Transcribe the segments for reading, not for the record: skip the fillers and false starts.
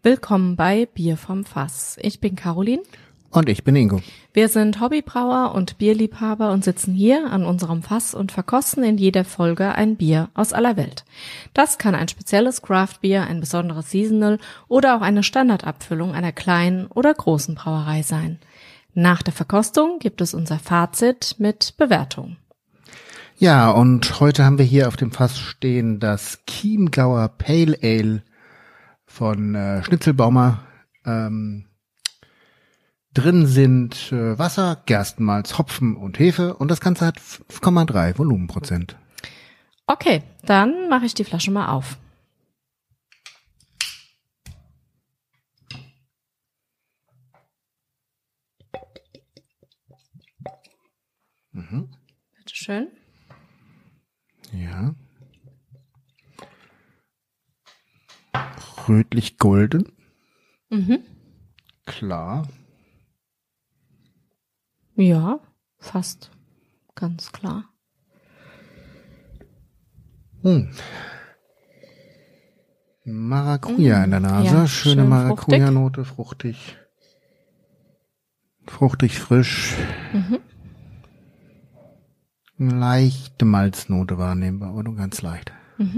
Willkommen bei Bier vom Fass. Ich bin Caroline. Und ich bin Ingo. Wir sind Hobbybrauer und Bierliebhaber und sitzen hier an unserem Fass und verkosten in jeder Folge ein Bier aus aller Welt. Das kann ein spezielles Craft-Bier, ein besonderes Seasonal oder auch eine Standardabfüllung einer kleinen oder großen Brauerei sein. Nach der Verkostung gibt es unser Fazit mit Bewertung. Ja, und heute haben wir hier auf dem Fass stehen das Chiemgauer Pale Ale von Schnitzelbaumer. Drin sind Wasser, Gerstenmalz, Hopfen und Hefe und das Ganze hat 5,3 Volumenprozent. Okay, dann mache ich die Flasche mal auf. Bitte schön. Ja. Rötlich-golden. Klar. Ja, fast ganz klar. Maracuja in der Nase. Ja, schöne schön Maracuja-Note, fruchtig. Fruchtig, frisch. Eine leichte Malznote wahrnehmbar, aber nur ganz leicht.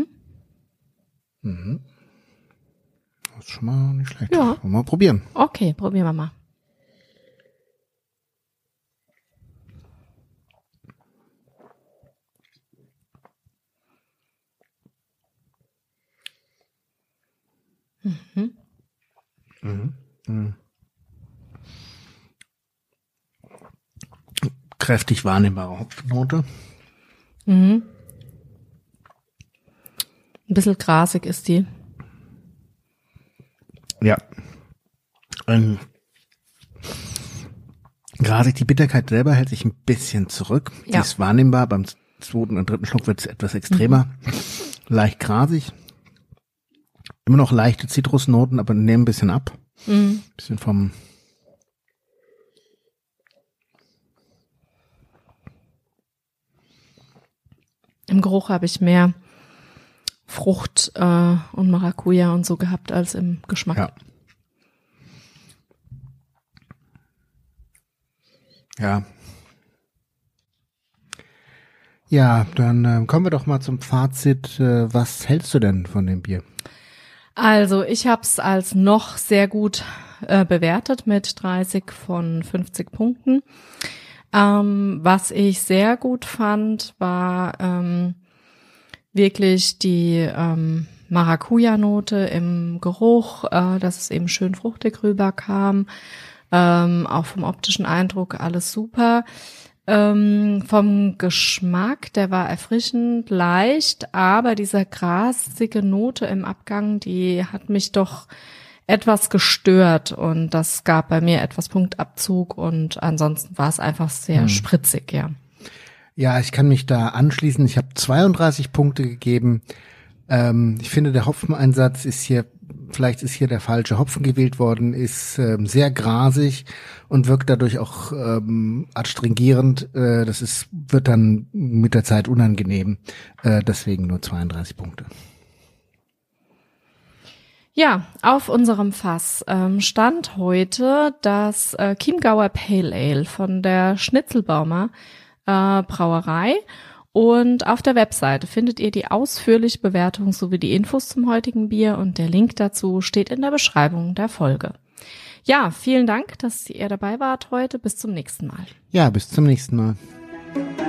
Das ist schon mal nicht schlecht. Ja. Wollen wir mal probieren. Okay, probieren wir mal. Kräftig wahrnehmbare Hopfennote. Ein bisschen grasig ist die. Ja. Grasig, die Bitterkeit selber hält sich ein bisschen zurück. Die Ja. ist wahrnehmbar. Beim zweiten und dritten Schluck wird es etwas extremer. Leicht grasig. Immer noch leichte Zitrusnoten, aber nehmen ein bisschen ab. Bisschen vom Im Geruch habe ich mehr Frucht und Maracuja und so gehabt als im Geschmack. Ja. Ja. Ja, dann kommen wir doch mal zum Fazit. Was hältst du denn von dem Bier? Also ich habe es als noch sehr gut bewertet mit 30 von 50 Punkten. Was ich sehr gut fand, war wirklich die Maracuja-Note im Geruch, dass es eben schön fruchtig rüberkam. Auch vom optischen Eindruck alles super. Vom Geschmack, der war erfrischend, leicht, aber diese grasige Note im Abgang, die hat mich doch etwas gestört und das gab bei mir etwas Punktabzug und ansonsten war es einfach sehr spritzig, ja. Ja, ich kann mich da anschließen. Ich habe 32 Punkte gegeben. Ich finde, der Hopfeneinsatz ist hier, vielleicht ist hier der falsche Hopfen gewählt worden, ist sehr grasig und wirkt dadurch auch adstringierend. Wird dann mit der Zeit unangenehm. Deswegen nur 32 Punkte. Ja, auf unserem Fass stand heute das Chiemgauer Pale Ale von der Schnitzelbaumer Brauerei. Und auf der Webseite findet ihr die ausführliche Bewertung sowie die Infos zum heutigen Bier und der Link dazu steht in der Beschreibung der Folge. Ja, vielen Dank, dass ihr dabei wart heute. Bis zum nächsten Mal. Ja, bis zum nächsten Mal.